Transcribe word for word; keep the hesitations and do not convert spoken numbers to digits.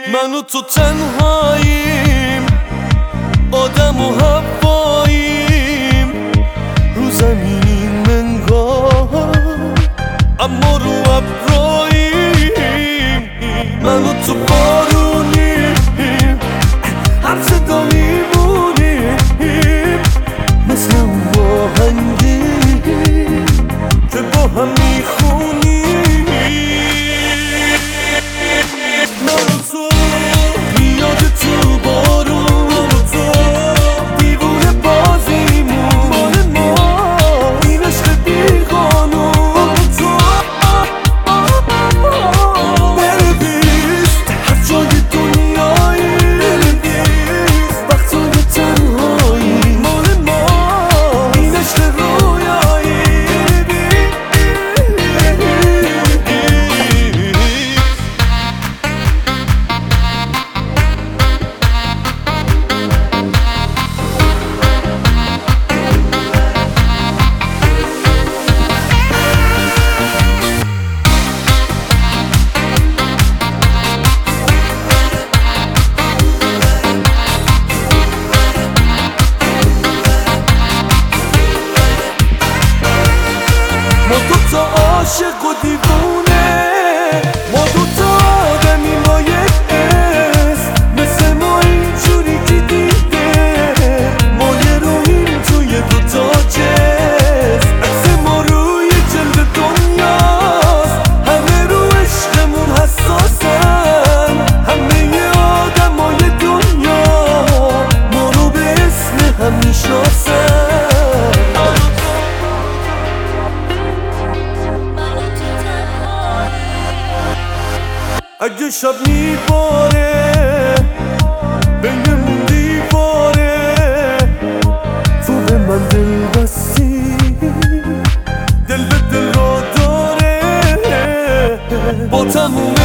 من و تو تنهاییم، آدم و هواییم رو زمین منگاه، اما رو ابراییم. من و تو بارونیم، هر صدا میمونیم مثل اون باهنگی که با هم میخونیم. من و تو میاد تو بارون، من و تو دیوونه بازیمون، مال ما این عشق بیقانون. من و تو بنویس هر جای دنیایی، بنویس وقتای تنهایی، مال ما این عشق رویایی. ما دوتا عاشق و دیوونه، ما دوتا آدمیم با یک اسم، مثل ما اینجوری که دیده ما یه روحیم توی دوتا جسم. عکس ما روی جلد دنیاست، همه رو عشقمون حساسن، همه آدمای دنیا ما رو به اسم هم میشناسن. اگه شب میباره بینمون دیواره، تو به من دل بستی، دل به دل را داره با تموم